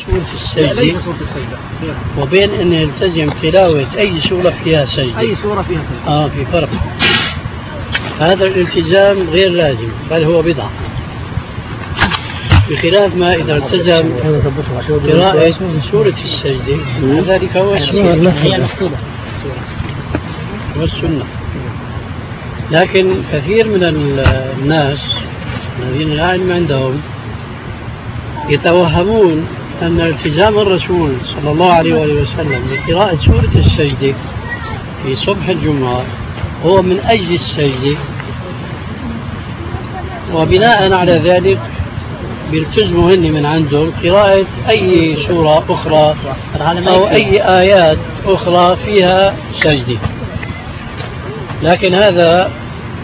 سورة السجدة وبين أن يلتزم تلاوة أي سورة فيها سجدة. أي سورة فيها سجدة. في فرق. هذا الالتزام غير لازم بل هو بدعة، بخلاف ما إذا التزم قراءة سورة السجدة ذلك هو المقصودة والسنة. لكن كثير من الناس الذين لا علم عندهم يتوهمون أن التزام الرسول صلى الله عليه وسلم بقراءة سورة السجدة في صبح الجمعة هو من أجل السجدة، وبناء على ذلك بيلتزموا هن من عندهم قراءة أي سورة أخرى أو أي آيات أخرى فيها سجدة. لكن هذا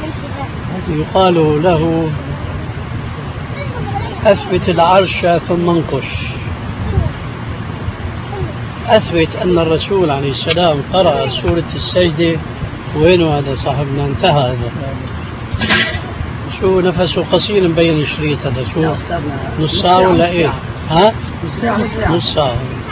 يقال له أثبت العرش ثم انقش. أثبت أن الرسول عليه السلام قرأ سورة السجدة. وينه هذا صاحبنا؟ انتهى هذا. شو نفسه قصير مبين الشريط هذا؟ شو نص ساعة ولا إيه؟ نص ساعة.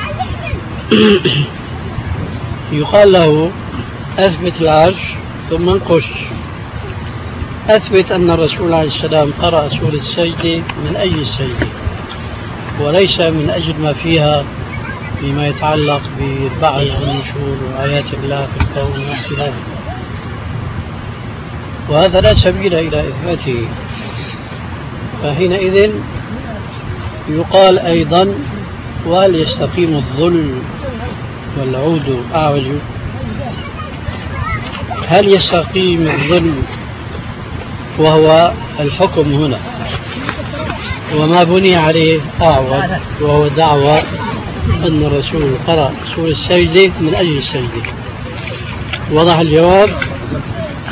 يقال له أثبت العرش ثم انقش. أثبت أن الرسول عليه السلام قرأ سورة السجدة من أي السجدة، وليس من أجل ما فيها فيما يتعلق بالبعث والنشور وآيات الله في الكون واختلافه، وهذا لا سبيل إلى إثباته. فحينئذ يقال أيضا وهل يستقيم الظل والعود أعوج؟ هل يستقيم الظل وهو الحكم هنا وما بني عليه أعوج، وهو دعوة أن الرسول قرأ سورة السجدة من أجل السجدة؟ وضح الجواب.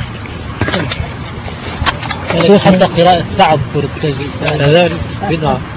حتى قراءة بعض سورة السجدة كذلك بدعة.